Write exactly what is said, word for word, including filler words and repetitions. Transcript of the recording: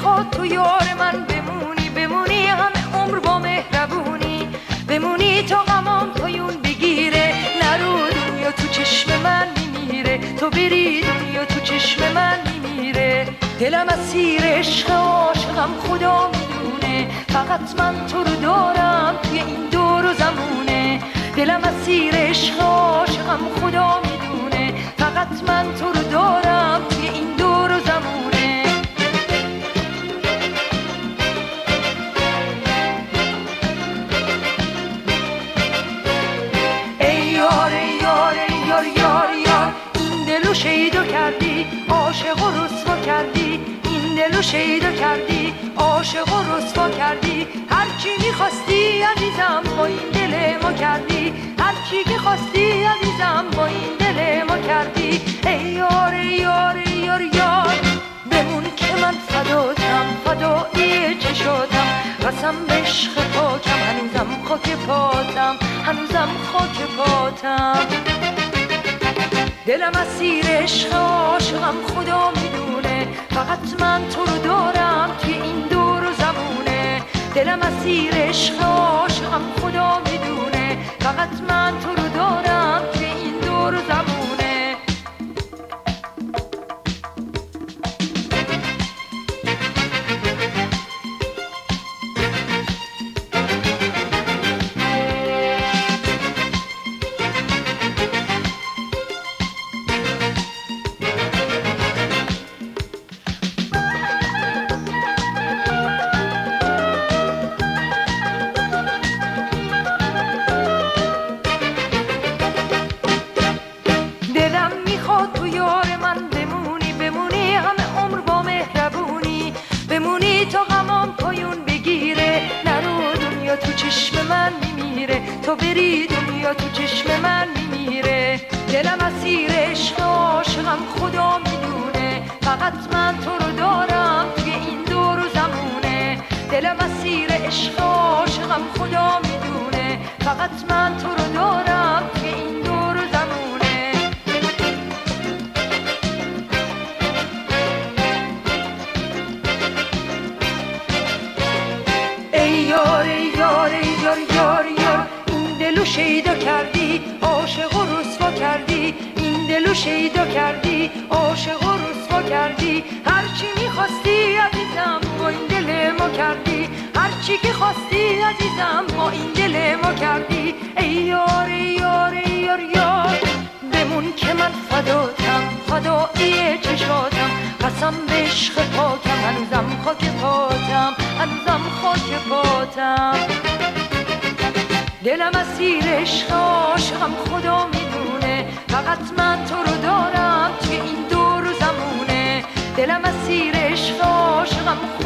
میخواد تو یار من بمونی، بمونی همه عمر با مهربونی، بمونی تا غمام پایون بگیره، نرو دنیا تو چشم من میمیره، تو بری دنیا تو چشم من میمیره. دلم اسیر عشق عاشقم خدا میدونه، فقط من تو رو دارم توی این دور و زمونه. دلم اسیر عشق عاشقم خدا میدونه، فقط من تو رو دارم توی این دور و زمونه. ای یار ای یار ای یار یار یار، این دلو شیدا کردی عاشق و رسوا کردی، این دلو شیدا کردی عاشق و رسوا کردی. هر چی میخواستی عزیزم با این دل ما کردی، هر چی که خواستی عزیزم با این دل ما کردی. ای یار ای یار ای یار یار، بمون که من فداتم، فدایی چشاتم، قسم به عشق پاکم، هنوزم خاک پاتم، هنوزم خاک پاتم. دلم اسیر عشق عاشقم خدا میدونه، فقط من تو رو دارم توی این دور و زمونه. دلم اسیر عشق عاشقم خدا میدونه، فقط من تو رو دارم توی این دور و زمونه. دلم میخواد تو یار من بمونی، بمونی همه عمر با مهربونی، بمونی تا غمام پایون بگیره، نرو دنیا تو چشم من میمیره، تو بری دنیا تو چشم من میمیره. دلم اسیر عشق عاشقم خدا میدونه، فقط من تو رو دارم توی این دور و زمونه. دلم اسیر عشق عاشقم خدا میدونه، فقط من تو رو دارم توی این دور و زمونه. ای یار ای یار ای یار یار یار، این دلو شیدا کردی عاشق و رسوا کردی، این دلو شیدا کردی عاشق و رسوا کردی. هر چی میخواستی عزیزم با این دل ما کردی، هر چی که خواستی عزیزم با این دل ما کردی. ای یار ای یار ای یار یار، بمون که من فداتم، فدایی چشاتم، قسم به عشق پاکم، هنوزم خاک پاتم، هنوزم خاک پاتم. دلم اسیر عشق عاشقم خدا میدونه، فقط من تو رو دارم توی این دور و زمونه. دلم اسیر عشق عاشقم